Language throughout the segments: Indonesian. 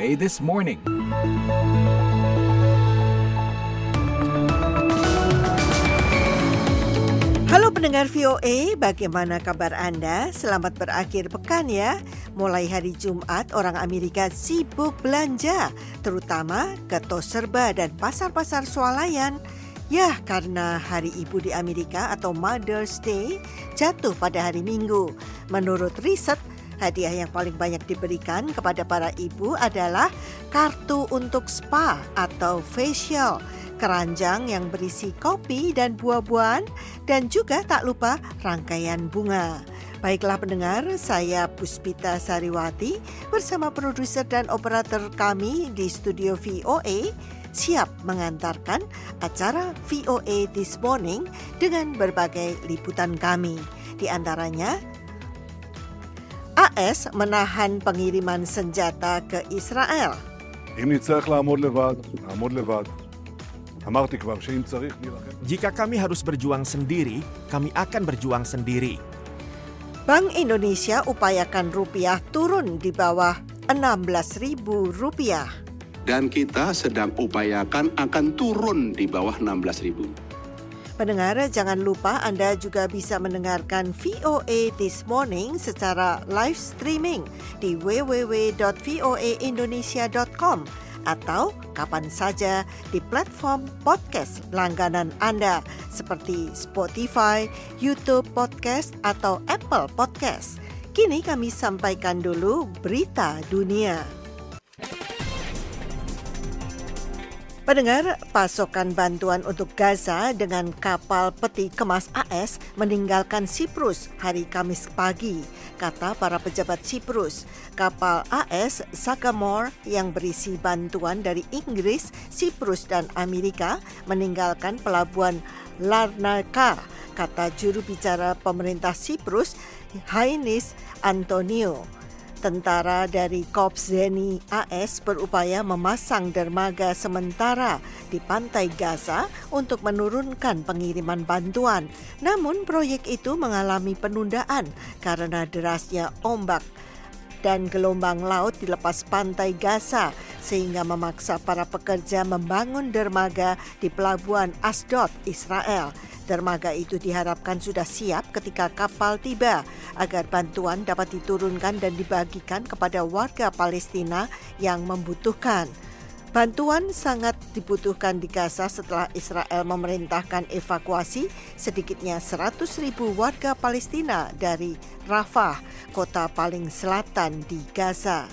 VOA This Morning. Halo pendengar VOA, bagaimana kabar Anda? Selamat berakhir pekan ya. Mulai hari Jumat, orang Amerika sibuk belanja, terutama ke tos serba dan pasar-pasar swalayan. Ya, karena Hari Ibu di Amerika atau Mother's Day jatuh pada hari Minggu. Menurut riset, hadiah yang paling banyak diberikan kepada para ibu adalah kartu untuk spa atau facial, keranjang yang berisi kopi dan buah-buahan, dan juga tak lupa rangkaian bunga. Baiklah pendengar, saya Puspita Sariwati bersama produser dan operator kami di studio VOA siap mengantarkan acara VOA This Morning dengan berbagai liputan kami. Di antaranya, AS menahan pengiriman senjata ke Israel. Jika kami harus berjuang sendiri, kami akan berjuang sendiri. Bank Indonesia upayakan rupiah turun di bawah Rp16.000. Dan kita sedang upayakan akan turun di bawah 16.000. Pendengar, jangan lupa Anda juga bisa mendengarkan VOA This Morning secara live streaming di www.voaindonesia.com atau kapan saja di platform podcast langganan Anda seperti Spotify, YouTube Podcast, atau Apple Podcast. Kini kami sampaikan dulu berita dunia. Pendengar, pasokan bantuan untuk Gaza dengan kapal peti kemas AS meninggalkan Siprus hari Kamis pagi, kata para pejabat Siprus. Kapal AS Sagamore yang berisi bantuan dari Inggris, Siprus, dan Amerika meninggalkan pelabuhan Larnaca, kata juru bicara pemerintah Siprus, Hainis Antonio. Tentara dari Korps Zeni AS berupaya memasang dermaga sementara di pantai Gaza untuk menurunkan pengiriman bantuan. Namun proyek itu mengalami penundaan karena derasnya ombak dan gelombang laut di lepas pantai Gaza sehingga memaksa para pekerja membangun dermaga di pelabuhan Asdod, Israel. Dermaga itu diharapkan sudah siap ketika kapal tiba agar bantuan dapat diturunkan dan dibagikan kepada warga Palestina yang membutuhkan. Bantuan sangat dibutuhkan di Gaza setelah Israel memerintahkan evakuasi sedikitnya 100.000 warga Palestina dari Rafah, kota paling selatan di Gaza.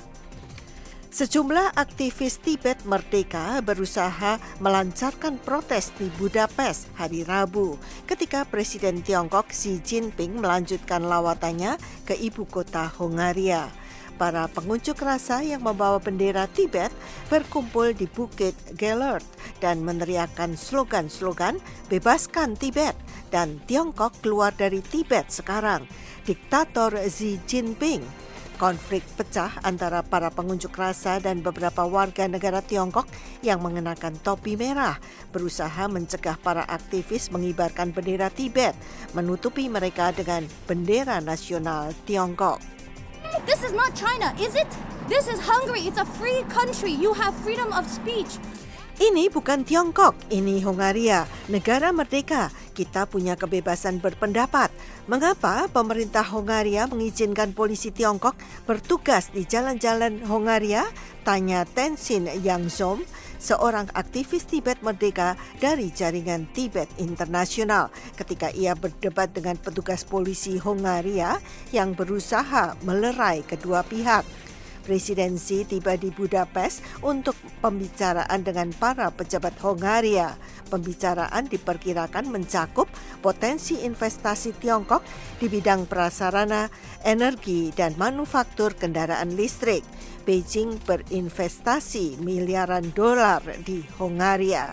Sejumlah aktivis Tibet Merdeka berusaha melancarkan protes di Budapest hari Rabu ketika Presiden Tiongkok Xi Jinping melanjutkan lawatannya ke ibu kota Hongaria. Para pengunjuk rasa yang membawa bendera Tibet berkumpul di Bukit Gellert dan meneriakkan slogan-slogan "Bebaskan Tibet" dan "Tiongkok keluar dari Tibet sekarang." Diktator Xi Jinping. Konflik pecah antara para pengunjuk rasa dan beberapa warga negara Tiongkok yang mengenakan topi merah berusaha mencegah para aktivis mengibarkan bendera Tibet, menutupi mereka dengan bendera nasional Tiongkok. This is not China, is it? This is Hungary. It's a free country. You have freedom of speech. Ini bukan Tiongkok, ini Hongaria, negara merdeka. Kita punya kebebasan berpendapat. Mengapa pemerintah Hongaria mengizinkan polisi Tiongkok bertugas di jalan-jalan Hongaria? Tanya Tenzin Yangzom, seorang aktivis Tibet merdeka dari jaringan Tibet Internasional ketika ia berdebat dengan petugas polisi Hongaria yang berusaha melerai kedua pihak. Presidensi tiba di Budapest untuk pembicaraan dengan para pejabat Hongaria. Pembicaraan diperkirakan mencakup potensi investasi Tiongkok di bidang prasarana, energi, dan manufaktur kendaraan listrik. Beijing berinvestasi miliaran dolar di Hongaria.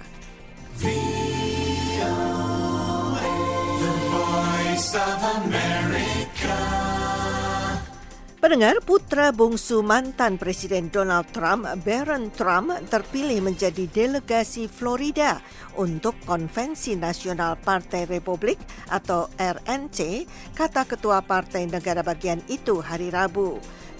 The Voice of America. Pendengar, putra bungsu mantan Presiden Donald Trump, Barron Trump, terpilih menjadi delegasi Florida untuk Konvensi Nasional Partai Republik atau RNC, kata Ketua Partai Negara Bagian itu hari Rabu.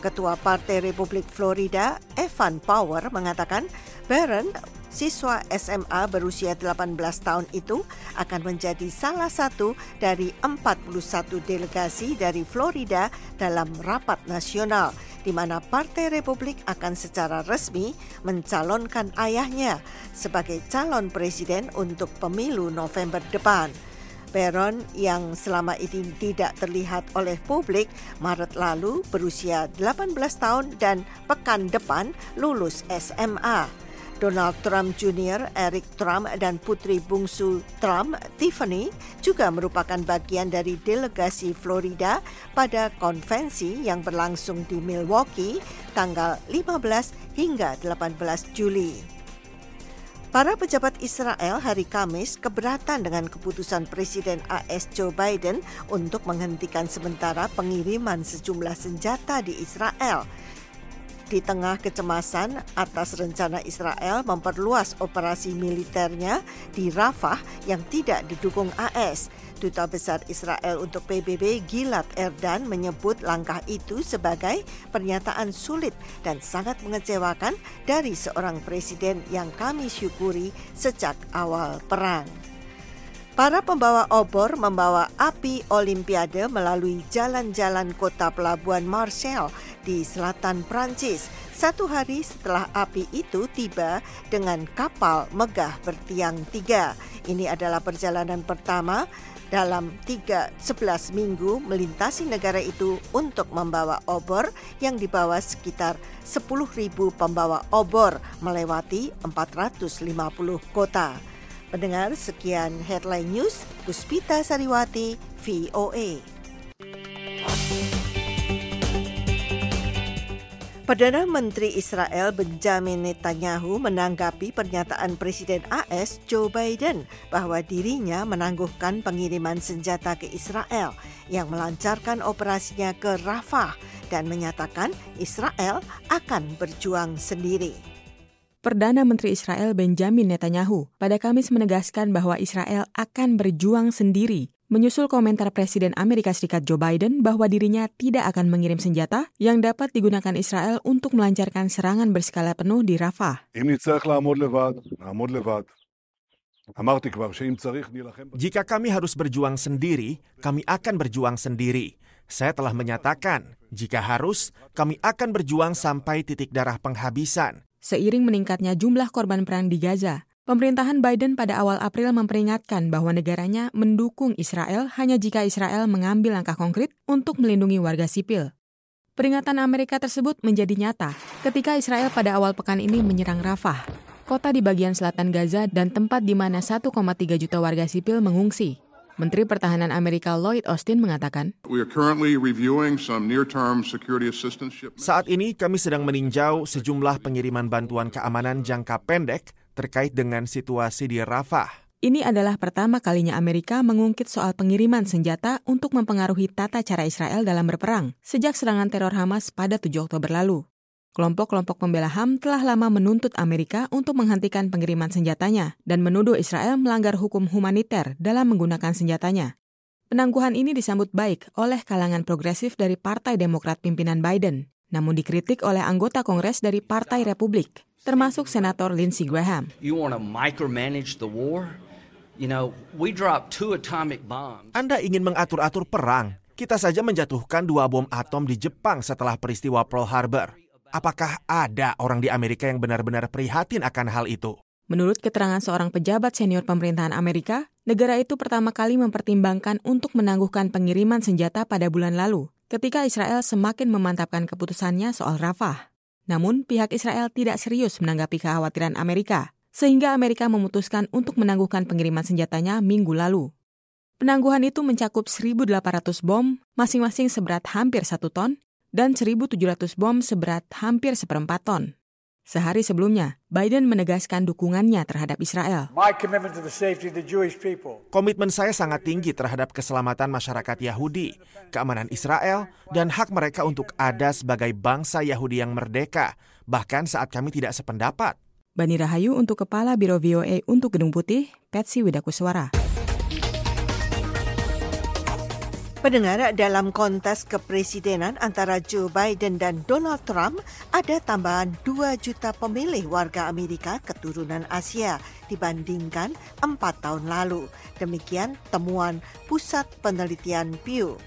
Ketua Partai Republik Florida, Evan Power, mengatakan Barron, siswa SMA berusia 18 tahun itu, akan menjadi salah satu dari 41 delegasi dari Florida dalam rapat nasional, di mana Partai Republik akan secara resmi mencalonkan ayahnya sebagai calon presiden untuk pemilu November depan. Barron yang selama ini tidak terlihat oleh publik, Maret lalu berusia 18 tahun dan pekan depan lulus SMA. Donald Trump Jr., Eric Trump, dan putri bungsu Trump, Tiffany, juga merupakan bagian dari delegasi Florida pada konvensi yang berlangsung di Milwaukee tanggal 15 hingga 18 Juli. Para pejabat Israel hari Kamis keberatan dengan keputusan Presiden AS Joe Biden untuk menghentikan sementara pengiriman sejumlah senjata di Israel. Di tengah kecemasan atas rencana Israel memperluas operasi militernya di Rafah yang tidak didukung AS, Duta Besar Israel untuk PBB Gilad Erdan menyebut langkah itu sebagai pernyataan sulit dan sangat mengecewakan dari seorang presiden yang kami syukuri sejak awal perang. Para pembawa obor membawa api Olimpiade melalui jalan-jalan kota pelabuhan Marseille di selatan Prancis, 1 hari setelah api itu tiba dengan kapal megah bertiang 3. Ini adalah perjalanan pertama dalam 11 minggu melintasi negara itu untuk membawa obor yang dibawa sekitar 10.000 pembawa obor melewati 450 kota. Pendengar, sekian Headline News, Puspita Sariwati, VOA. Perdana Menteri Israel Benjamin Netanyahu menanggapi pernyataan Presiden AS Joe Biden bahwa dirinya menangguhkan pengiriman senjata ke Israel yang melancarkan operasinya ke Rafah dan menyatakan Israel akan berjuang sendiri. Perdana Menteri Israel Benjamin Netanyahu pada Kamis menegaskan bahwa Israel akan berjuang sendiri, menyusul komentar Presiden Amerika Serikat Joe Biden bahwa dirinya tidak akan mengirim senjata yang dapat digunakan Israel untuk melancarkan serangan berskala penuh di Rafah. Jika kami harus berjuang sendiri, kami akan berjuang sendiri. Saya telah menyatakan, jika harus, kami akan berjuang sampai titik darah penghabisan. Seiring meningkatnya jumlah korban perang di Gaza, pemerintahan Biden pada awal April memperingatkan bahwa negaranya mendukung Israel hanya jika Israel mengambil langkah konkret untuk melindungi warga sipil. Peringatan Amerika tersebut menjadi nyata ketika Israel pada awal pekan ini menyerang Rafah, kota di bagian selatan Gaza dan tempat di mana 1,3 juta warga sipil mengungsi. Menteri Pertahanan Amerika Lloyd Austin mengatakan, saat ini kami sedang meninjau sejumlah pengiriman bantuan keamanan jangka pendek terkait dengan situasi di Rafah. Ini adalah pertama kalinya Amerika mengungkit soal pengiriman senjata untuk mempengaruhi tata cara Israel dalam berperang sejak serangan teror Hamas pada 7 Oktober lalu. Kelompok-kelompok pembela HAM telah lama menuntut Amerika untuk menghentikan pengiriman senjatanya dan menuduh Israel melanggar hukum humaniter dalam menggunakan senjatanya. Penangguhan ini disambut baik oleh kalangan progresif dari Partai Demokrat pimpinan Biden, namun dikritik oleh anggota Kongres dari Partai Republik, termasuk Senator Lindsey Graham. Anda ingin mengatur-atur perang? Kita saja menjatuhkan 2 bom atom di Jepang setelah peristiwa Pearl Harbor. Apakah ada orang di Amerika yang benar-benar prihatin akan hal itu? Menurut keterangan seorang pejabat senior pemerintahan Amerika, negara itu pertama kali mempertimbangkan untuk menangguhkan pengiriman senjata pada bulan lalu, ketika Israel semakin memantapkan keputusannya soal Rafah. Namun, pihak Israel tidak serius menanggapi kekhawatiran Amerika, sehingga Amerika memutuskan untuk menangguhkan pengiriman senjatanya minggu lalu. Penangguhan itu mencakup 1.800 bom, masing-masing seberat hampir 1 ton, dan 1.700 bom seberat hampir 1/4 ton. Sehari sebelumnya, Biden menegaskan dukungannya terhadap Israel. Komitmen saya sangat tinggi terhadap keselamatan masyarakat Yahudi, keamanan Israel, dan hak mereka untuk ada sebagai bangsa Yahudi yang merdeka, bahkan saat kami tidak sependapat. Bani Rahayu untuk Kepala Biro VOA untuk Gedung Putih, Patsy Widakuswara. Pendengar, dalam kontes kepresidenan antara Joe Biden dan Donald Trump, ada tambahan 2 juta pemilih warga Amerika keturunan Asia dibandingkan 4 tahun lalu. Demikian temuan Pusat Penelitian Pew.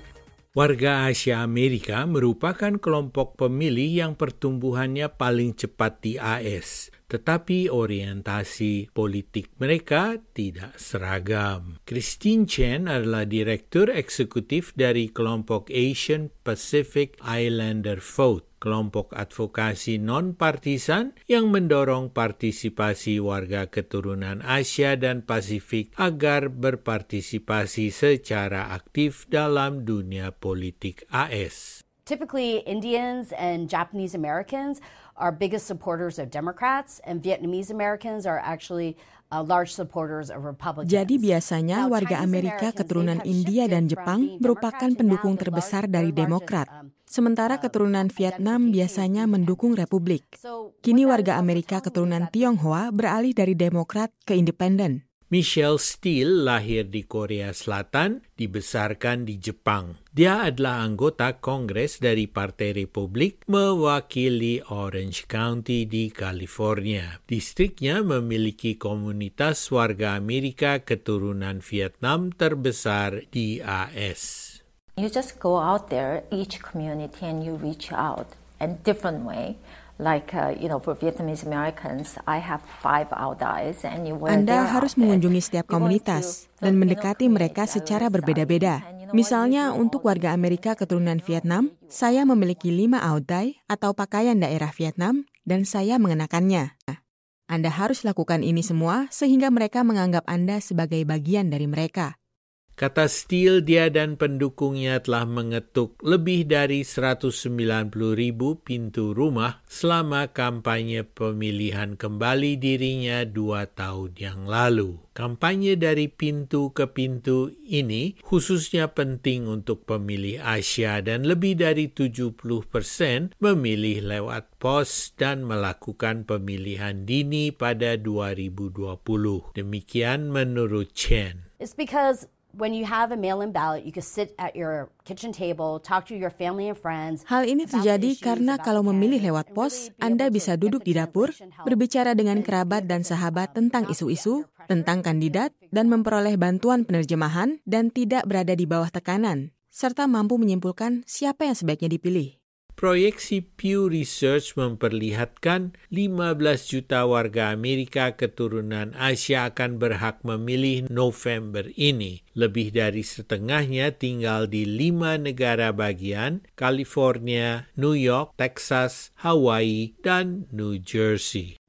Warga Asia Amerika merupakan kelompok pemilih yang pertumbuhannya paling cepat di AS, tetapi orientasi politik mereka tidak seragam. Christine Chen adalah Direktur Eksekutif dari kelompok Asian Pacific Islander Vote, kelompok advokasi non-partisan yang mendorong partisipasi warga keturunan Asia dan Pasifik agar berpartisipasi secara aktif dalam dunia politik AS. Typically, Indians and Japanese Americans are biggest supporters of Democrats, and Vietnamese Americans are actually large supporters of Republicans. Jadi biasanya warga Amerika keturunan India dan Jepang merupakan pendukung terbesar dari Demokrat. Sementara keturunan Vietnam biasanya mendukung Republik. Kini warga Amerika keturunan Tionghoa beralih dari Demokrat ke Independen. Michelle Steele lahir di Korea Selatan, dibesarkan di Jepang. Dia adalah anggota Kongres dari Partai Republik mewakili Orange County di California. Distriknya memiliki komunitas warga Amerika keturunan Vietnam terbesar di AS. You just go out there, each community, and you reach out in different way. Like, for Vietnamese Americans, I have 5 Audais, and Anda harus mengunjungi setiap komunitas dan mendekati mereka secara berbeda-beda. Misalnya, untuk warga Amerika keturunan Vietnam, saya memiliki 5 Audai atau pakaian daerah Vietnam, dan saya mengenakannya. Anda harus lakukan ini semua sehingga mereka menganggap Anda sebagai bagian dari mereka. Kata Steele, dia dan pendukungnya telah mengetuk lebih dari 190.000 pintu rumah selama kampanye pemilihan kembali dirinya 2 tahun yang lalu. Kampanye dari pintu ke pintu ini khususnya penting untuk pemilih Asia dan lebih dari 70% memilih lewat pos dan melakukan pemilihan dini pada 2020. Demikian menurut Chen. It's because when you have a mail-in ballot, you can sit at your kitchen table, talk to your family and friends. Hal ini terjadi karena kalau memilih lewat pos, Anda bisa duduk di dapur, berbicara dengan kerabat dan sahabat tentang isu-isu, tentang kandidat, dan memperoleh bantuan penerjemahan dan tidak berada di bawah tekanan, serta mampu menyimpulkan siapa yang sebaiknya dipilih. Proyeksi Pew Research memperlihatkan 15 juta warga Amerika keturunan Asia akan berhak memilih November ini. Lebih dari setengahnya tinggal di 5 negara bagian, California, New York, Texas, Hawaii, dan New Jersey.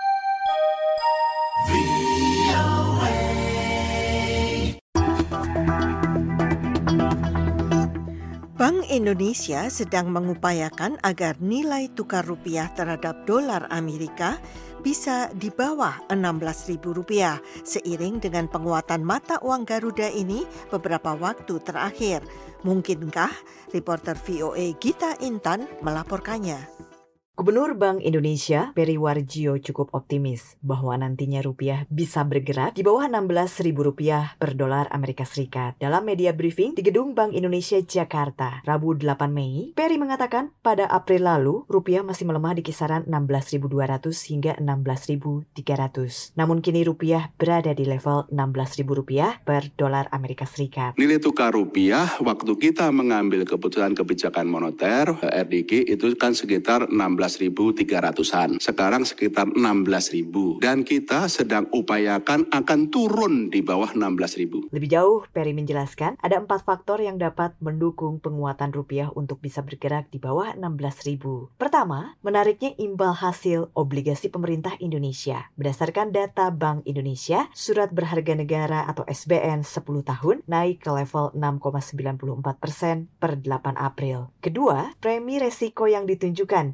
Bank Indonesia sedang mengupayakan agar nilai tukar rupiah terhadap dolar Amerika bisa di bawah Rp16.000 seiring dengan penguatan mata uang Garuda ini beberapa waktu terakhir. Mungkinkah? Reporter VOA Gita Intan melaporkannya. Gubernur Bank Indonesia, Peri Warjio cukup optimis bahwa nantinya rupiah bisa bergerak di bawah Rp16.000 per dolar Amerika Serikat. Dalam media briefing di Gedung Bank Indonesia Jakarta, Rabu 8 Mei, Peri mengatakan pada April lalu, rupiah masih melemah di kisaran 16.200 hingga 16.300. Namun kini rupiah berada di level Rp16.000 per dolar Amerika Serikat. Nilai tukar rupiah waktu kita mengambil keputusan kebijakan moneter, RDG itu kan sekitar 16.300-an. Sekarang sekitar 16.000. Dan kita sedang upayakan akan turun di bawah 16.000. Lebih jauh, Peri menjelaskan ada 4 faktor yang dapat mendukung penguatan rupiah untuk bisa bergerak di bawah 16.000. Pertama, menariknya imbal hasil obligasi pemerintah Indonesia. Berdasarkan data Bank Indonesia, surat berharga negara atau SBN 10 tahun naik ke level 6,94% per 8 April. Kedua, premi resiko yang ditunjukkan dengan premi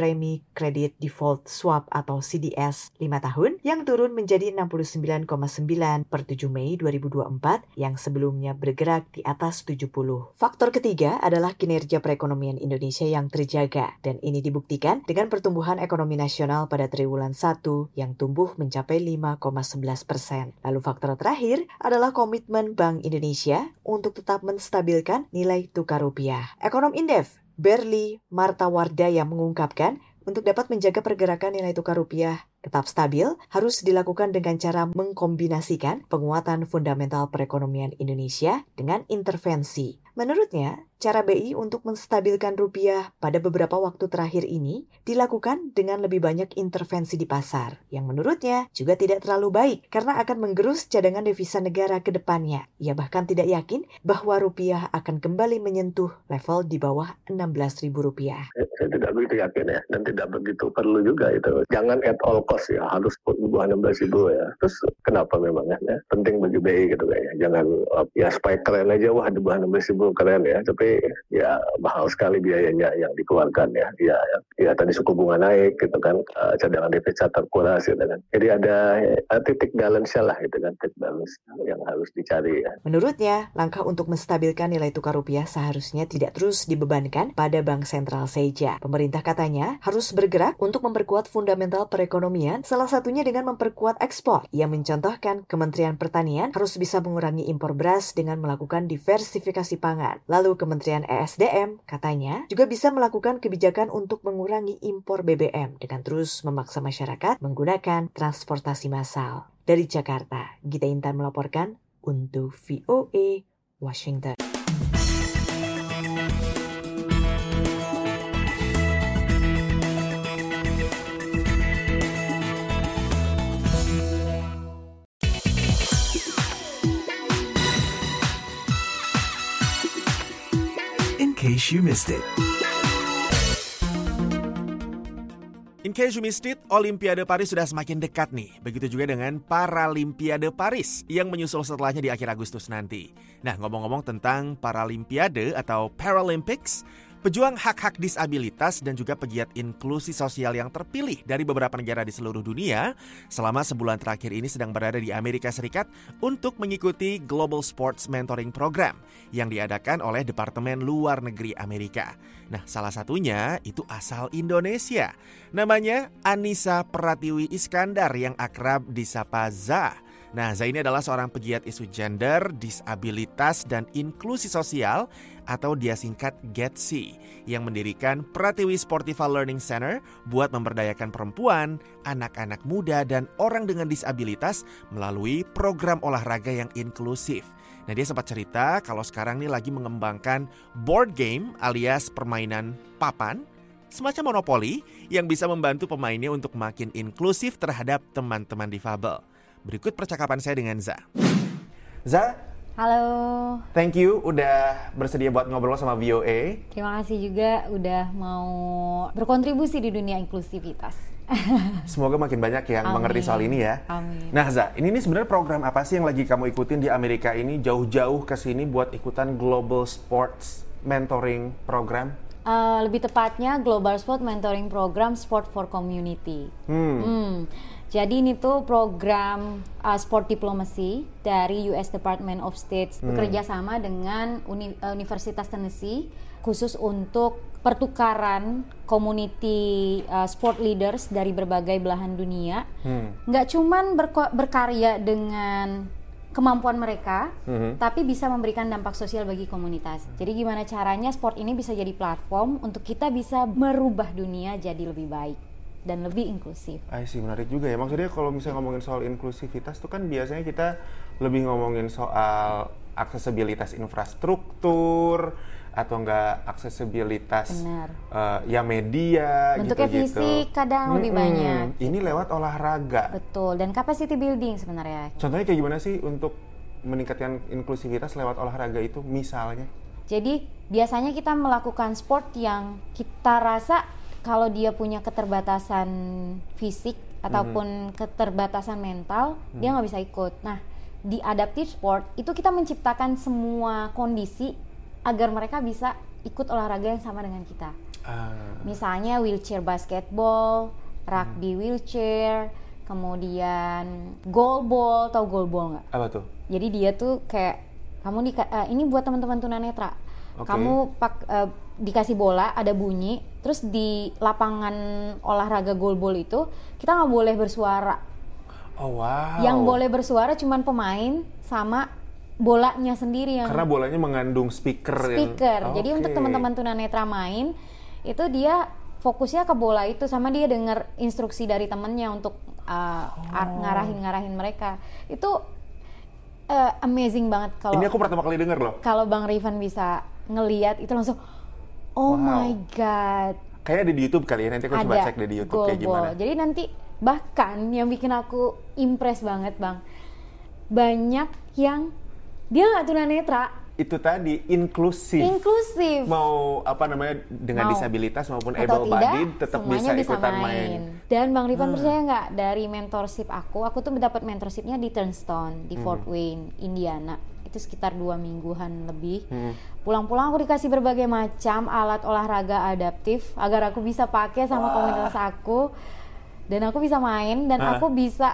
premi kredit default swap atau CDS 5 tahun yang turun menjadi 69,9 per 7 Mei 2024 yang sebelumnya bergerak di atas 70. Faktor ketiga adalah kinerja perekonomian Indonesia yang terjaga dan ini dibuktikan dengan pertumbuhan ekonomi nasional pada triwulan 1 yang tumbuh mencapai 5,11%. Lalu faktor terakhir adalah komitmen Bank Indonesia untuk tetap menstabilkan nilai tukar rupiah. Ekonom Indef Berli Martawardaya mengungkapkan untuk dapat menjaga pergerakan nilai tukar rupiah tetap stabil harus dilakukan dengan cara mengkombinasikan penguatan fundamental perekonomian Indonesia dengan intervensi. Menurutnya, cara BI untuk menstabilkan rupiah pada beberapa waktu terakhir ini dilakukan dengan lebih banyak intervensi di pasar, yang menurutnya juga tidak terlalu baik karena akan menggerus cadangan devisa negara ke depannya. Ia bahkan tidak yakin bahwa rupiah akan kembali menyentuh level di bawah Rp16.000. Saya tidak begitu yakin ya, dan tidak begitu perlu juga itu. Jangan at all cost ya, harus di bawah 16.000 ya. Terus kenapa memangnya? Ya? Penting bagi BI gitu kayaknya. Jangan ya supaya keren aja, wah di bawah 16.000 keren ya. Tapi ya mahal sekali biayanya yang dikeluarkan ya. Ya tadi suku bunga naik gitu kan, cadangan devisa terkuras gitu kan. Jadi ada titik balance lah gitu kan, titik balance yang harus dicari ya. Menurutnya, langkah untuk menstabilkan nilai tukar rupiah seharusnya tidak terus dibebankan pada bank sentral saja. Pemerintah katanya harus bergerak untuk memperkuat fundamental perekonomian, salah satunya dengan memperkuat ekspor. Ia mencontohkan Kementerian Pertanian harus bisa mengurangi impor beras dengan melakukan diversifikasi pangan. Lalu Kementerian ESDM katanya juga bisa melakukan kebijakan untuk mengurangi impor BBM dengan terus memaksa masyarakat menggunakan transportasi massal. Dari Jakarta, Gita Intan melaporkan untuk VOA Washington. In case you missed it. In case you missed it, Olimpiade Paris sudah semakin dekat nih. Begitu juga dengan Paralimpiade Paris yang menyusul setelahnya di akhir Agustus nanti. Nah, ngomong-ngomong tentang Paralimpiade atau Paralympics, pejuang hak-hak disabilitas dan juga pegiat inklusi sosial yang terpilih dari beberapa negara di seluruh dunia selama sebulan terakhir ini sedang berada di Amerika Serikat untuk mengikuti Global Sports Mentoring Program yang diadakan oleh Departemen Luar Negeri Amerika. Nah, salah satunya itu asal Indonesia. Namanya Anissa Pratiwi Iskandar yang akrab disapa Za. Nah, Za ini adalah seorang pegiat isu gender, disabilitas, dan inklusi sosial atau dia singkat GETSI yang mendirikan Pratiwi Sportiva Learning Center buat memberdayakan perempuan, anak-anak muda, dan orang dengan disabilitas melalui program olahraga yang inklusif. Nah, dia sempat cerita kalau sekarang nih lagi mengembangkan board game alias permainan papan, semacam monopoli yang bisa membantu pemainnya untuk makin inklusif terhadap teman-teman difabel. Berikut percakapan saya dengan Za. Za, halo. Thank you udah bersedia buat ngobrol sama VOA. Terima kasih juga udah mau berkontribusi di dunia inklusivitas. Semoga makin banyak yang mengerti soal ini ya. Amin. Nah Za, ini sebenarnya program apa sih yang lagi kamu ikutin di Amerika ini jauh-jauh ke sini buat ikutan Global Sports Mentoring Program? Lebih tepatnya Global Sport Mentoring Program Sport for Community. Jadi ini tuh program sport diplomacy dari US Department of State bekerja sama dengan Universitas Tennessee khusus untuk pertukaran community sport leaders dari berbagai belahan dunia. Nggak cuman berkarya dengan kemampuan mereka, tapi bisa memberikan dampak sosial bagi komunitas. Jadi gimana caranya sport ini bisa jadi platform untuk kita bisa merubah dunia jadi lebih baik dan lebih inklusif. Menarik juga ya. Maksudnya kalau misalnya ngomongin soal inklusivitas itu kan biasanya kita lebih ngomongin soal aksesibilitas infrastruktur atau enggak aksesibilitas ya media bentuknya gitu-gitu. Fisik kadang lebih banyak. Ini lewat olahraga. Betul, dan capacity building sebenarnya. Contohnya kayak gimana sih untuk meningkatkan inklusivitas lewat olahraga itu misalnya? Jadi biasanya kita melakukan sport yang kita rasa kalau dia punya keterbatasan fisik ataupun keterbatasan mental, dia nggak bisa ikut. Nah, di adaptive sport itu kita menciptakan semua kondisi agar mereka bisa ikut olahraga yang sama dengan kita. Misalnya wheelchair basketball, rugby wheelchair, kemudian goalball, tahu goalball nggak? Apa tuh? Jadi dia tuh kayak kamu ini buat teman-teman tunanetra. Kamu dikasih bola, ada bunyi, terus di lapangan olahraga goalball itu kita nggak boleh bersuara. Oh wow. Yang boleh bersuara cuman pemain sama bolanya sendiri yang. Karena bolanya mengandung speaker. Jadi untuk teman-teman tunanetra main itu dia fokusnya ke bola itu, sama dia dengar instruksi dari temennya untuk ngarahin mereka. Itu amazing banget kalau. Ini aku pertama kali dengar loh. Kalau Bang Rifan bisa ngelihat itu langsung, oh my god. Kayaknya ada di YouTube kali ya, nanti aku coba cek di YouTube kayak gimana. Jadi nanti bahkan yang bikin aku impress banget Bang, banyak yang dia nggak tunanetra. Itu tadi inklusif. Mau dengan disabilitas maupun able-bodied tetap bisa ikutan main. Dan Bang Rifan percaya nggak, dari mentorship aku tuh mendapat mentorshipnya di Turnstone di Fort Wayne, Indiana. Itu sekitar 2 mingguan lebih. Pulang-pulang aku dikasih berbagai macam alat olahraga adaptif agar aku bisa pakai sama komunitas aku, dan aku bisa main dan aku bisa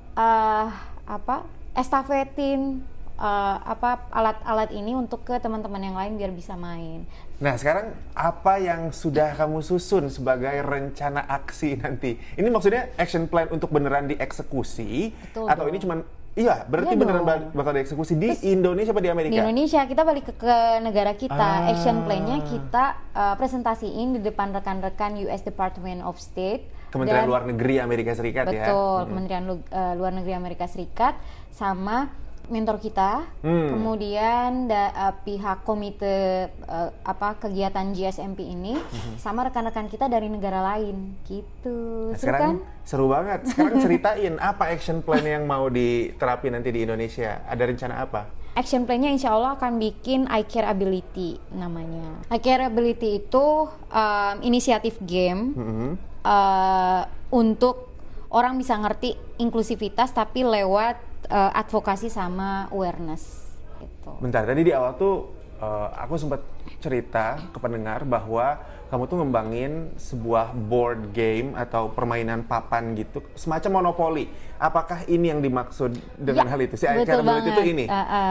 estafetin alat-alat ini untuk ke teman-teman yang lain biar bisa main. Nah sekarang apa yang sudah kamu susun sebagai rencana aksi nanti? Ini maksudnya action plan untuk beneran dieksekusi. Betul, atau ini cuman berarti beneran bakal dieksekusi di Indonesia apa di Amerika? Di Indonesia, kita balik ke negara kita. Action plan-nya kita presentasiin di depan rekan-rekan US Department of State, Kementerian Luar Negeri Amerika Serikat. Betul, Kementerian Luar Negeri Amerika Serikat, sama mentor kita, kemudian pihak komite kegiatan GSMP ini, sama rekan-rekan kita dari negara lain, gitu. Nah, sekarang seru banget. Sekarang ceritain apa action plan yang mau diterapin nanti di Indonesia. Ada rencana apa? Action plan-nya insya Allah akan bikin I Care Ability namanya. I Care Ability itu inisiatif game untuk orang bisa ngerti inklusivitas tapi lewat advokasi sama awareness gitu. Bentar, tadi di awal tuh aku sempat cerita ke pendengar bahwa kamu tuh ngembangin sebuah board game atau permainan papan gitu, semacam monopoli. Apakah ini yang dimaksud dengan hal itu? Si I Care Ability itu ini?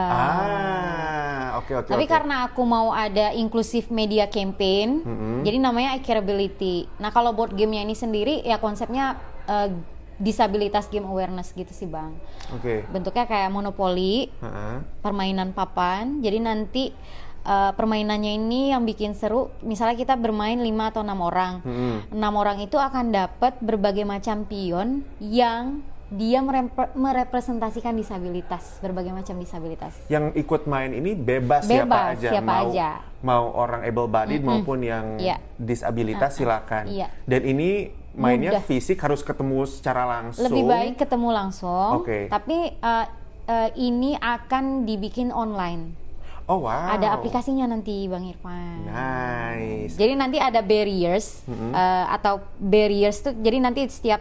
Oke. Tapi karena aku mau ada inclusive media campaign, jadi namanya I Care Ability. Nah kalau board gamenya ini sendiri ya konsepnya disabilitas game awareness gitu sih Bang. Bentuknya kayak monopoli, permainan papan. Jadi nanti permainannya ini yang bikin seru, misalnya kita bermain 5 atau 6 orang. 6 orang itu akan dapat berbagai macam pion yang dia merepresentasikan disabilitas, berbagai macam disabilitas. Yang ikut main ini bebas siapa aja. Mau orang able-bodied maupun yang disabilitas silakan. Dan ini mainnya fisik, harus ketemu secara langsung. Lebih baik ketemu langsung. Tapi ini akan dibikin online. Oh wow. Ada aplikasinya nanti Bang Irfan. Nice. Jadi nanti ada barriers atau barriers tuh. Jadi nanti setiap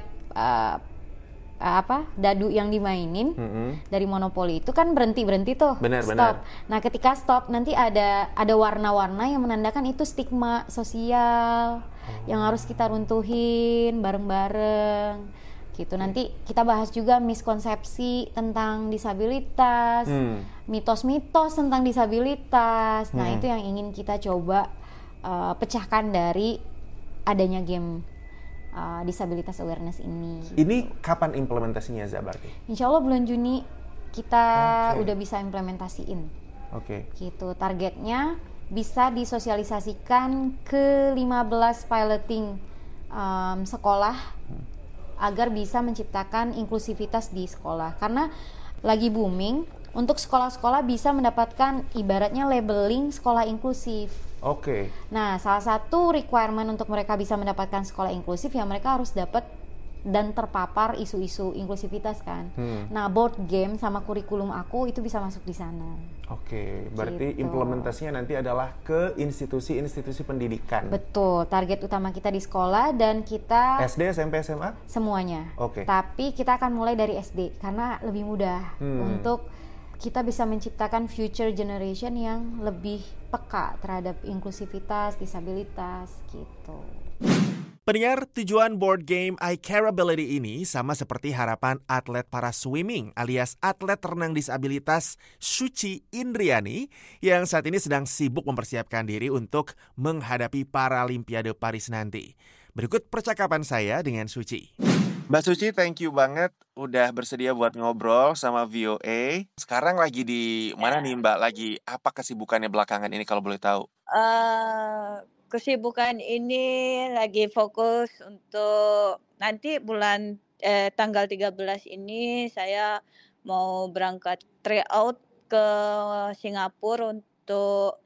dadu yang dimainin dari monopoli itu kan berhenti tuh. Stop. Nah ketika stop nanti ada warna-warna yang menandakan itu stigma sosial yang harus kita runtuhin bareng-bareng gitu. Nanti kita bahas juga miskonsepsi tentang disabilitas, mitos-mitos tentang disabilitas. Nah itu yang ingin kita coba pecahkan dari adanya game disabilitas awareness ini. Ini kapan implementasinya Zabarti? Insya Allah bulan Juni kita udah bisa implementasiin. Gitu, targetnya bisa disosialisasikan ke 15 piloting sekolah agar bisa menciptakan inklusivitas di sekolah. Karena lagi booming untuk sekolah-sekolah bisa mendapatkan ibaratnya labeling sekolah inklusif. Nah, salah satu requirement untuk mereka bisa mendapatkan sekolah inklusif ya mereka harus dapat dan terpapar isu-isu inklusivitas kan. Nah, board game sama kurikulum aku itu bisa masuk di sana. Berarti implementasinya nanti adalah ke institusi-institusi pendidikan. Betul, target utama kita di sekolah dan kita SD, SMP, SMA? Semuanya. Tapi kita akan mulai dari SD karena lebih mudah untuk kita bisa menciptakan future generation yang lebih peka terhadap inklusivitas, disabilitas gitu. Pendengar, tujuan board game I Care Ability ini sama seperti harapan atlet para swimming alias atlet renang disabilitas Suci Indriani yang saat ini sedang sibuk mempersiapkan diri untuk menghadapi Paralimpiade Paris nanti. Berikut percakapan saya dengan Suci. Mbak Suci, thank you banget udah bersedia buat ngobrol sama VOA. Sekarang lagi di mana nih Mbak? Lagi apa kesibukannya belakangan ini kalau boleh tahu? Kesibukan ini lagi fokus untuk nanti bulan tanggal 13 ini saya mau berangkat tryout ke Singapura untuk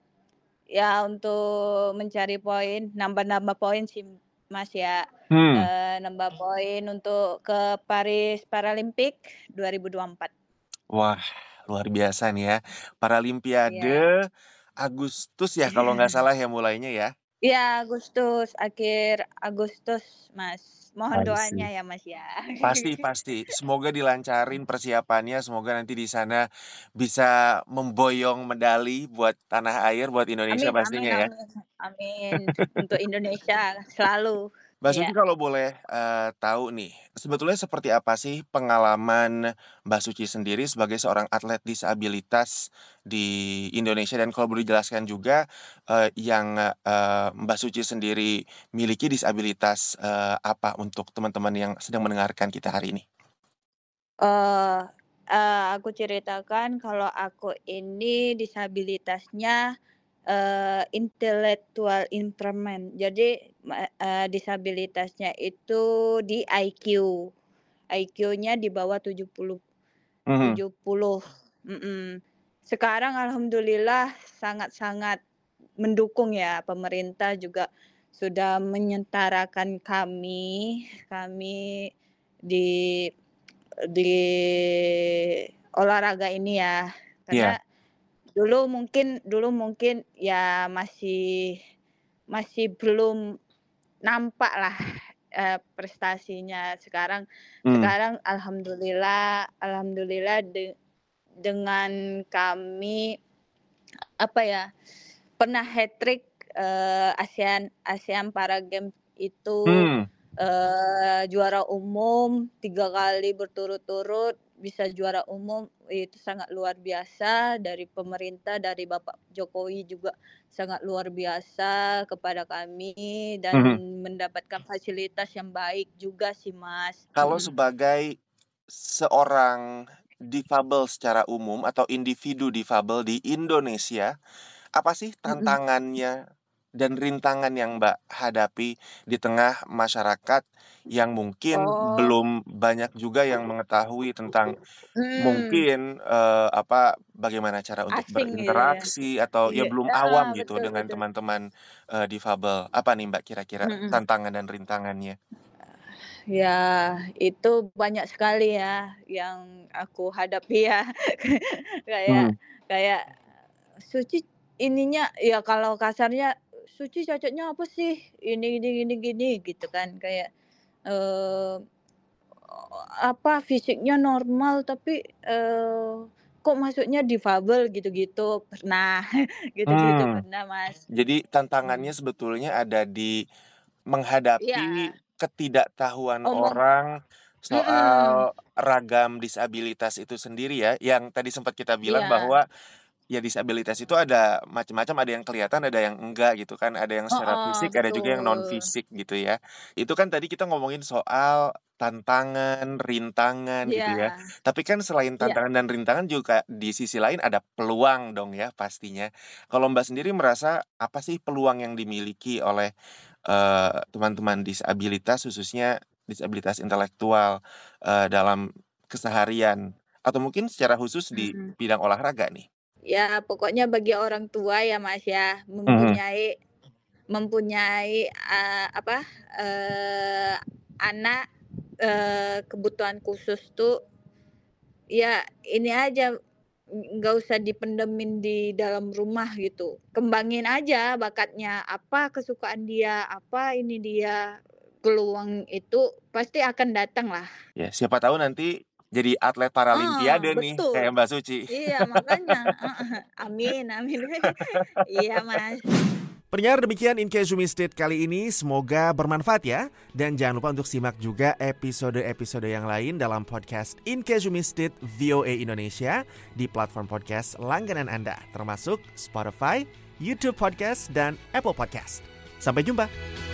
mencari poin, nambah poin sih Mas ya. Nambah poin untuk ke Paris Paralimpik 2024. Wah, luar biasa nih ya. Paralimpiade Agustus ya kalau nggak salah ya mulainya ya. Iya, akhir Agustus, Mas. Mohon doanya ya, Mas ya. Pasti. Semoga dilancarin persiapannya, semoga nanti di sana bisa memboyong medali buat tanah air, buat Indonesia pastinya ya. Amin. Untuk Indonesia selalu. Mbak Suci kalau boleh tahu nih, sebetulnya seperti apa sih pengalaman Mbak Suci sendiri sebagai seorang atlet disabilitas di Indonesia, dan kalau boleh dijelaskan juga yang Mbak Suci sendiri miliki disabilitas apa untuk teman-teman yang sedang mendengarkan kita hari ini? Aku ceritakan kalau aku ini disabilitasnya intellectual impairment. Jadi disabilitasnya itu di IQ. IQ-nya di bawah 70. Sekarang alhamdulillah sangat-sangat mendukung ya, pemerintah juga sudah menyetarakan kami di olahraga ini ya. Karena dulu mungkin ya masih belum nampak lah prestasinya. Sekarang alhamdulillah dengan kami pernah hat-trick ASEAN Para Games itu juara umum 3 kali berturut-turut bisa juara umum, itu sangat luar biasa. Dari pemerintah, dari Bapak Jokowi juga sangat luar biasa kepada kami dan mendapatkan fasilitas yang baik juga sih Mas. Kalau sebagai seorang difabel secara umum atau individu difabel di Indonesia, apa sih tantangannya dan rintangan yang Mbak hadapi di tengah masyarakat yang mungkin belum banyak juga yang mengetahui tentang mungkin bagaimana cara untuk berinteraksi atau belum awam gitu dengan teman-teman difabel. Apa nih Mbak kira-kira tantangan dan rintangannya? Ya, itu banyak sekali ya yang aku hadapi ya. kayak Suci ininya ya, kalau kasarnya Suci cocoknya apa sih? Ini gitu kan, kayak fisiknya normal tapi kok masuknya difabel gitu-gitu pernah. Gitu-gitu pernah Mas. Jadi tantangannya sebetulnya ada di menghadapi ketidaktahuan orang soal ragam disabilitas itu sendiri ya, yang tadi sempat kita bilang bahwa ya disabilitas itu ada macam-macam, ada yang kelihatan, ada yang enggak gitu kan, ada yang secara fisik, ada juga yang non fisik gitu ya. Itu kan tadi kita ngomongin soal tantangan, rintangan gitu ya. Tapi kan selain tantangan dan rintangan juga di sisi lain ada peluang dong ya pastinya. Kalau Mbak sendiri merasa apa sih peluang yang dimiliki oleh teman-teman disabilitas, khususnya disabilitas intelektual dalam keseharian atau mungkin secara khusus di bidang olahraga nih? Ya, pokoknya bagi orang tua ya Mas ya, mempunyai anak kebutuhan khusus tuh ya ini aja, nggak usah dipendemin di dalam rumah gitu. Kembangin aja bakatnya, apa kesukaan dia, apa ini dia, peluang itu pasti akan datang lah. Ya, siapa tahu nanti jadi atlet Paralimpiade nih betul. kayak Mbak Suci. Iya, makanya. Amin. Iya, Mas. Pendengar, demikian In Case You Missed It kali ini. Semoga bermanfaat ya. Dan jangan lupa untuk simak juga episode-episode yang lain dalam podcast In Case You Missed It VOA Indonesia di platform podcast langganan Anda, termasuk Spotify, YouTube Podcast, dan Apple Podcast. Sampai jumpa.